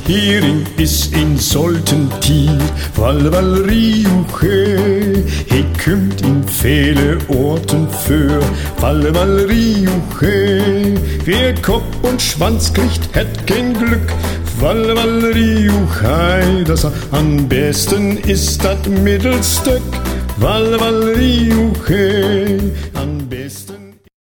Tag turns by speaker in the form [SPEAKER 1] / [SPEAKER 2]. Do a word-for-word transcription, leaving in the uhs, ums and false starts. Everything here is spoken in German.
[SPEAKER 1] Hering is in sollten Tier, Wall, Wall, Riuche. He kümmt in viele Orten für, Wall, Wall, Riuche. Wer Kopf und Schwanz kriegt, hätt kein Glück, Wall, Wall, Riuchei. Das am besten ist das Mittelstück, Wall, Wall, Riuche. Am besten